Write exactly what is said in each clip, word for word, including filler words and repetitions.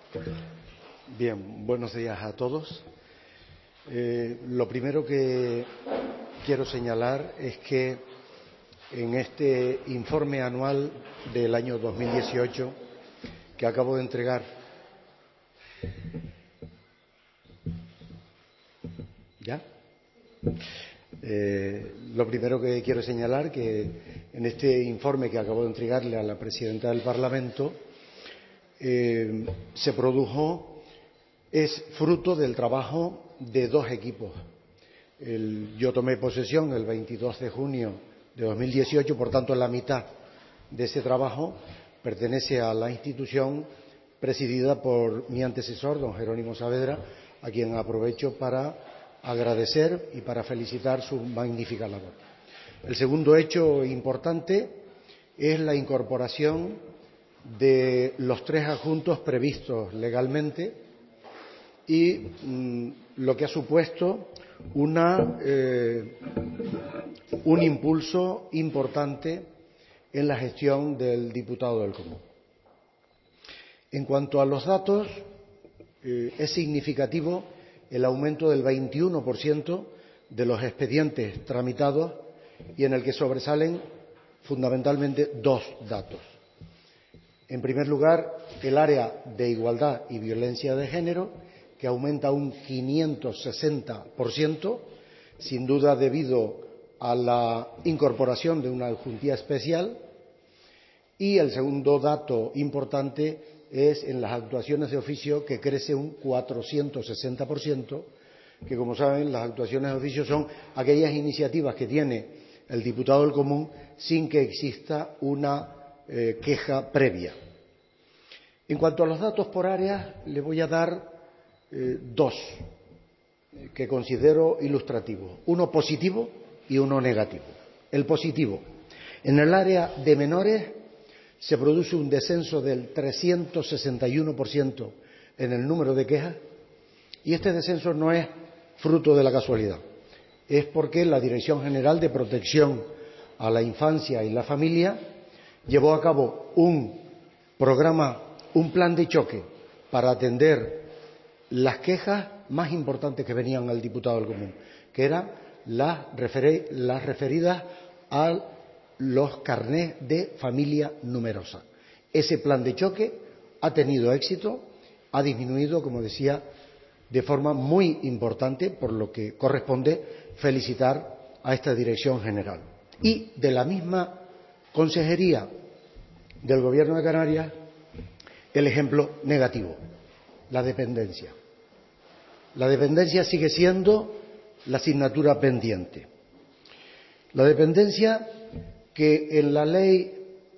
Bien, buenos días a todos. Eh, lo primero que quiero señalar es que en este informe anual del año dos mil dieciocho que acabo de entregar, ¿ya? Eh, lo primero que quiero señalar que en este informe que acabo de entregarle a la presidenta del Parlamento eh, se produjo, es fruto del trabajo de dos equipos. El, yo tomé posesión el veintidós de junio de dos mil dieciocho, por tanto la mitad de ese trabajo pertenece a la institución presidida por mi antecesor, don Jerónimo Saavedra, a quien aprovecho para agradecer y para felicitar su magnífica labor. El segundo hecho importante es la incorporación de los tres adjuntos previstos legalmente y mmm, lo que ha supuesto una, eh, un impulso importante en la gestión del diputado del Común. En cuanto a los datos, eh, es significativo el aumento del veintiuno por ciento de los expedientes tramitados y en el que sobresalen fundamentalmente dos datos. En primer lugar, el área de igualdad y violencia de género, que aumenta un quinientos sesenta por ciento, sin duda debido a la incorporación de una adjuntía especial. Y el segundo dato importante es en las actuaciones de oficio, que crece un cuatrocientos sesenta por ciento, que, como saben, las actuaciones de oficio son aquellas iniciativas que tiene el diputado del Común sin que exista una eh, queja previa. En cuanto a los datos por áreas, le voy a dar eh, dos eh, que considero ilustrativos, uno positivo y uno negativo. El positivo: en el área de menores se produce un descenso del trescientos sesenta y uno por ciento en el número de quejas, y este descenso no es fruto de la casualidad, es porque la Dirección General de Protección a la Infancia y la Familia llevó a cabo un programa, un plan de choque para atender las quejas más importantes que venían al diputado del Común, que eran las, referi- las referidas al los carnés de familia numerosa. Ese plan de choque ha tenido éxito, ha disminuido, como decía, de forma muy importante, por lo que corresponde felicitar a esta Dirección General. Y de la misma Consejería del Gobierno de Canarias, el ejemplo negativo: la dependencia. La dependencia sigue siendo la asignatura pendiente. La dependencia, que en la ley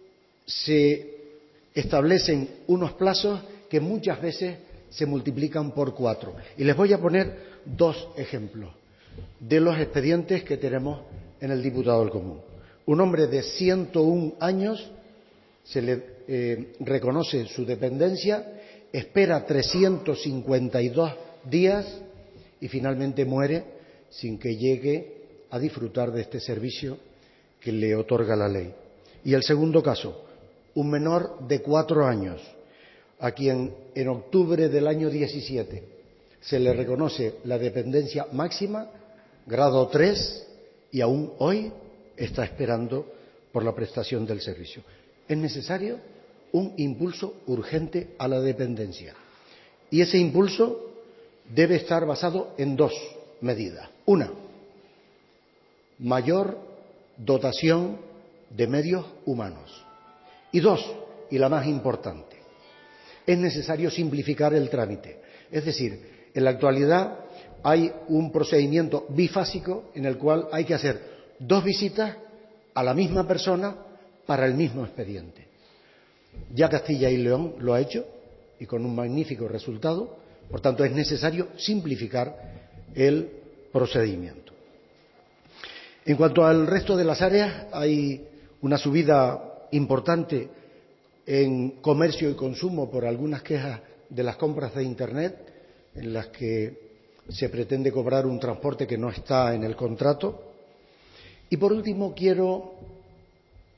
se establecen unos plazos que muchas veces se multiplican por cuatro. Y les voy a poner dos ejemplos de los expedientes que tenemos en el diputado del Común. Un hombre de ciento un años, se le eh, reconoce su dependencia, espera trescientos cincuenta y dos días y finalmente muere sin que llegue a disfrutar de este servicio que le otorga la ley. Y el segundo caso, un menor de cuatro años, a quien en octubre del año diecisiete se le reconoce la dependencia máxima, grado tres, y aún hoy está esperando por la prestación del servicio. Es necesario un impulso urgente a la dependencia. Y ese impulso debe estar basado en dos medidas. Una, mayor dotación de medios humanos. Y dos, y la más importante, es necesario simplificar el trámite. Es decir, en la actualidad hay un procedimiento bifásico en el cual hay que hacer dos visitas a la misma persona para el mismo expediente. Ya Castilla y León lo ha hecho y con un magnífico resultado. Por tanto, es necesario simplificar el procedimiento. En cuanto al resto de las áreas, hay una subida importante en comercio y consumo por algunas quejas de las compras de Internet, en las que se pretende cobrar un transporte que no está en el contrato. Y por último, quiero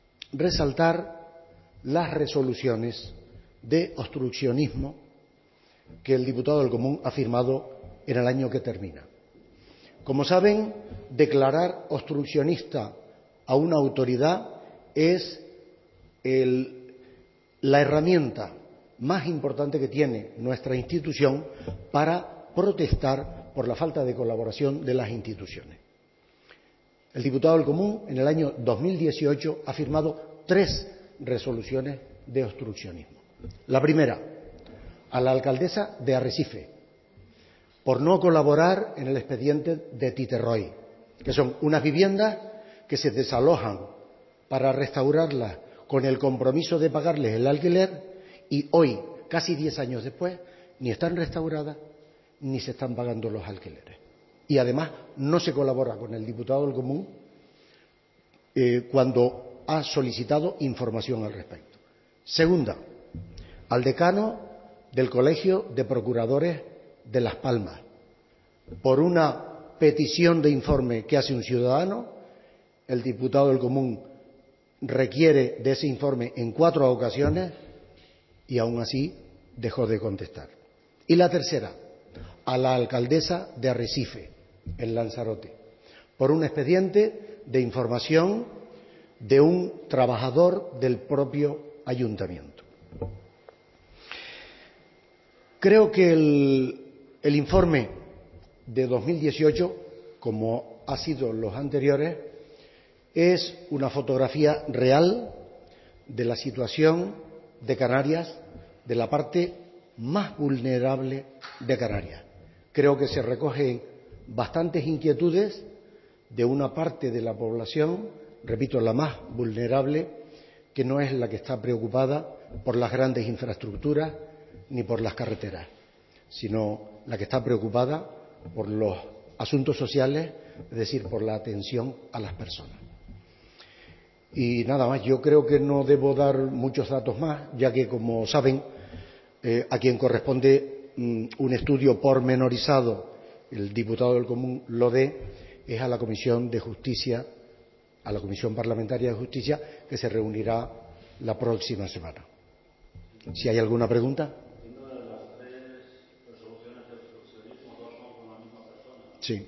resaltar las resoluciones de obstruccionismo que el diputado del Común ha firmado en el año que termina. Como saben, declarar obstruccionista a una autoridad es el, la herramienta más importante que tiene nuestra institución para protestar por la falta de colaboración de las instituciones. El diputado del Común en el año dos mil dieciocho ha firmado tres resoluciones de obstruccionismo. La primera, a la alcaldesa de Arrecife, por no colaborar en el expediente de Titerroy, que son unas viviendas que se desalojan para restaurarlas con el compromiso de pagarles el alquiler y hoy, casi diez años después, ni están restauradas ni se están pagando los alquileres. Y además no se colabora con el diputado del Común eh, cuando ha solicitado información al respecto. Segunda, al decano del Colegio de Procuradores de Las Palmas, por una petición de informe que hace un ciudadano, el diputado del Común requiere de ese informe en cuatro ocasiones y aún así dejó de contestar. Y la tercera, a la alcaldesa de Arrecife, en Lanzarote, por un expediente de información de un trabajador del propio ayuntamiento. Creo que el, el informe de dos mil dieciocho, como ha sido los anteriores, es una fotografía real de la situación de Canarias, de la parte más vulnerable de Canarias. Creo que se recogen bastantes inquietudes de una parte de la población, repito, la más vulnerable, que no es la que está preocupada por las grandes infraestructuras ni por las carreteras, sino la que está preocupada por los asuntos sociales, es decir, por la atención a las personas. Y nada más, yo creo que no debo dar muchos datos más, ya que, como saben, eh, a quien corresponde mm, un estudio pormenorizado, el diputado del Común lo dé, es a la Comisión de Justicia, a la Comisión Parlamentaria de Justicia, que se reunirá la próxima semana. Si hay alguna pregunta. Sí.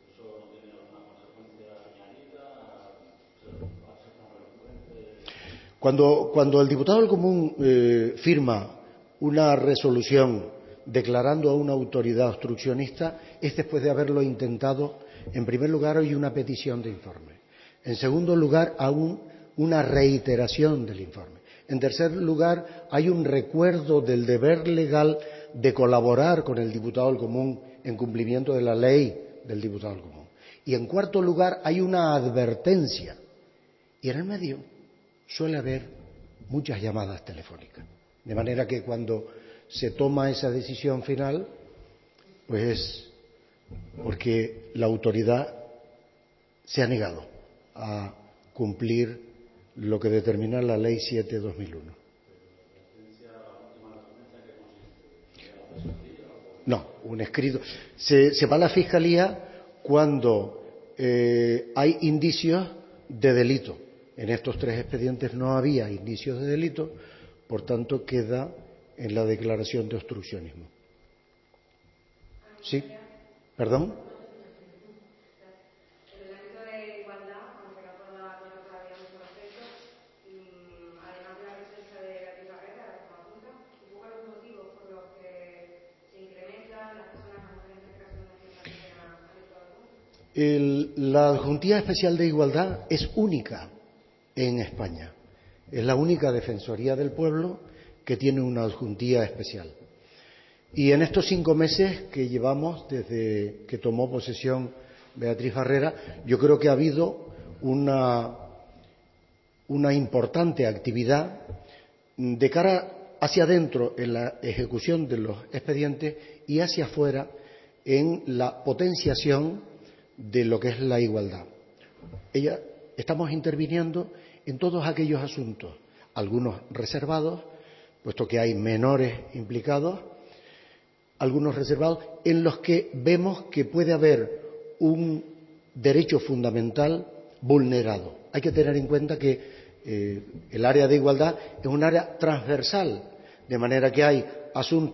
Cuando, cuando el diputado del Común eh, firma una resolución declarando a una autoridad obstruccionista, es después de haberlo intentado. En primer lugar, hay una petición de informe. En segundo lugar, aún una reiteración del informe. En tercer lugar, hay un recuerdo del deber legal de colaborar con el diputado del Común en cumplimiento de la ley del diputado del Común. Y en cuarto lugar, hay una advertencia. Y en el medio suele haber muchas llamadas telefónicas. De manera que cuando se toma esa decisión final, pues es porque la autoridad se ha negado a cumplir lo que determina la Ley siete barra dos mil uno. No, un escrito. Se, se va a la Fiscalía cuando eh, hay indicios de delito. En estos tres expedientes no había indicios de delito, por tanto queda en la declaración de obstruccionismo. ¿Sí? ¿Perdón? En el ámbito de igualdad, aunque no pueda tener todavía mucho proceso, además de la presencia de Beatriz Barrera, la reforma punta, un poco los motivos por los que se incrementan las personas, las mujeres en este caso, en la El, la Adjuntía Especial de Igualdad es única en España. Es la única Defensoría del Pueblo que tiene una adjuntía especial. Y en estos cinco meses que llevamos desde que tomó posesión Beatriz Barrera, yo creo que ha habido una, una importante actividad de cara hacia adentro en la ejecución de los expedientes y hacia afuera en la potenciación de lo que es la igualdad. Ella, estamos interviniendo en todos aquellos asuntos, algunos reservados, puesto que hay menores implicados, algunos reservados, en los que vemos que puede haber un derecho fundamental vulnerado. Hay que tener en cuenta que eh, el área de igualdad es un área transversal, de manera que hay asuntos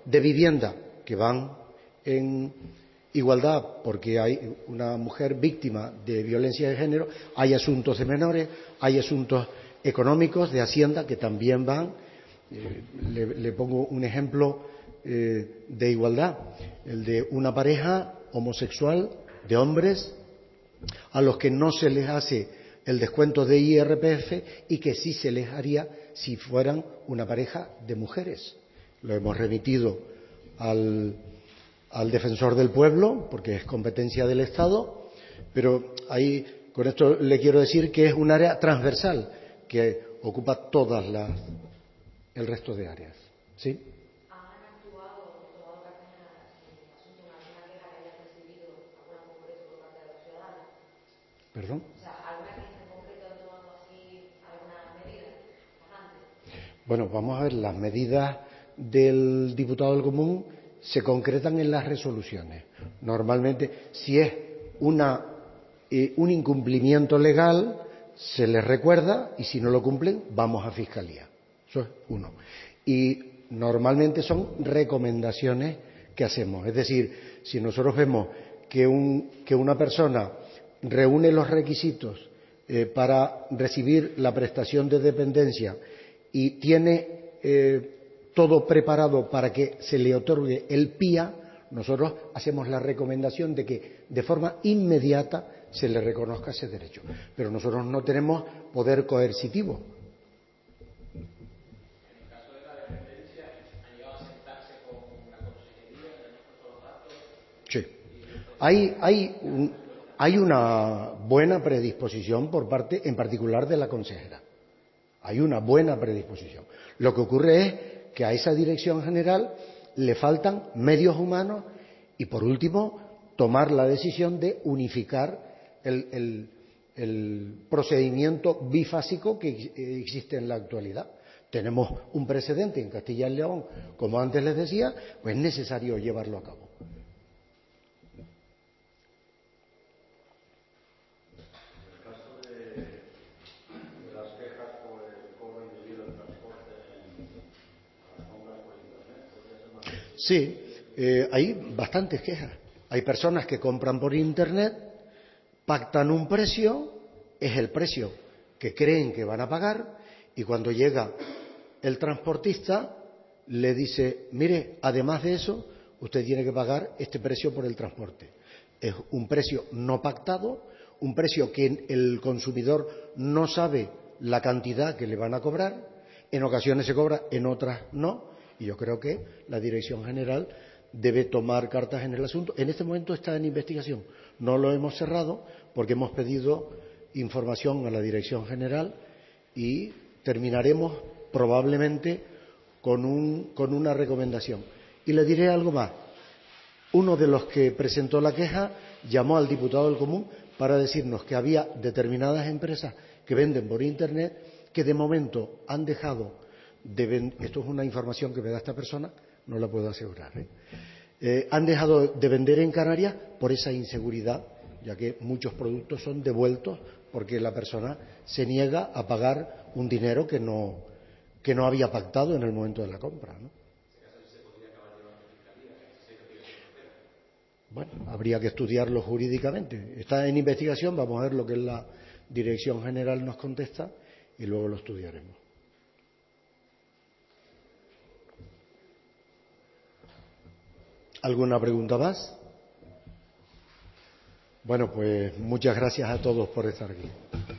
de vivienda que van en igualdad porque hay una mujer víctima de violencia de género, hay asuntos de menores, hay asuntos económicos de Hacienda que también van. Eh, le, le pongo un ejemplo eh, de igualdad, el de una pareja homosexual de hombres a los que no se les hace el descuento de I R P F y que sí se les haría si fueran una pareja de mujeres. Lo hemos remitido al, al defensor del pueblo porque es competencia del Estado, pero ahí con esto le quiero decir que es un área transversal que ocupa todas las el resto de áreas. ¿Sí? ¿Han actuado o tomado cartas en el asunto en alguna queja que haya recibido alguna concreto por parte de los ciudadanos? ¿Perdón? O sea, ¿alguna queja en concreto han tomado así alguna medida tajante? Bueno, vamos a ver, las medidas del diputado del común se concretan en las resoluciones. Normalmente, si es una, eh, un incumplimiento legal, se les recuerda y si no lo cumplen, vamos a Fiscalía. Eso es uno. Y normalmente son recomendaciones que hacemos. Es decir, si nosotros vemos que, un, que una persona reúne los requisitos eh, para recibir la prestación de dependencia y tiene eh, todo preparado para que se le otorgue el P I A, nosotros hacemos la recomendación de que de forma inmediata se le reconozca ese derecho. Pero nosotros no tenemos poder coercitivo. Sí. Hay, hay, un, hay una buena predisposición por parte, en particular, de la consejera. Hay una buena predisposición. Lo que ocurre es que a esa dirección general le faltan medios humanos y, por último, tomar la decisión de unificar el, el, el procedimiento bifásico que existe en la actualidad. Tenemos un precedente en Castilla y León, como antes les decía, pues es necesario llevarlo a cabo. Sí, eh, hay bastantes quejas. Hay personas que compran por Internet, pactan un precio, es el precio que creen que van a pagar, y cuando llega el transportista le dice, mire, además de eso, usted tiene que pagar este precio por el transporte. Es un precio no pactado, un precio que el consumidor no sabe la cantidad que le van a cobrar, en ocasiones se cobra, en otras no. Y yo creo que la Dirección General debe tomar cartas en el asunto. En este momento está en investigación. No lo hemos cerrado porque hemos pedido información a la Dirección General y terminaremos probablemente con, un, con una recomendación. Y le diré algo más. Uno de los que presentó la queja llamó al diputado del común para decirnos que había determinadas empresas que venden por Internet que de momento han dejado de vender, esto es una información que me da esta persona, no la puedo asegurar, ¿eh? Eh, han dejado de vender en Canarias por esa inseguridad, ya que muchos productos son devueltos porque la persona se niega a pagar un dinero que no, que no había pactado en el momento de la compra, ¿no? Bueno, habría que estudiarlo jurídicamente. Está en investigación, vamos a ver lo que la Dirección General nos contesta y luego lo estudiaremos. ¿Alguna pregunta más? Bueno, pues muchas gracias a todos por estar aquí.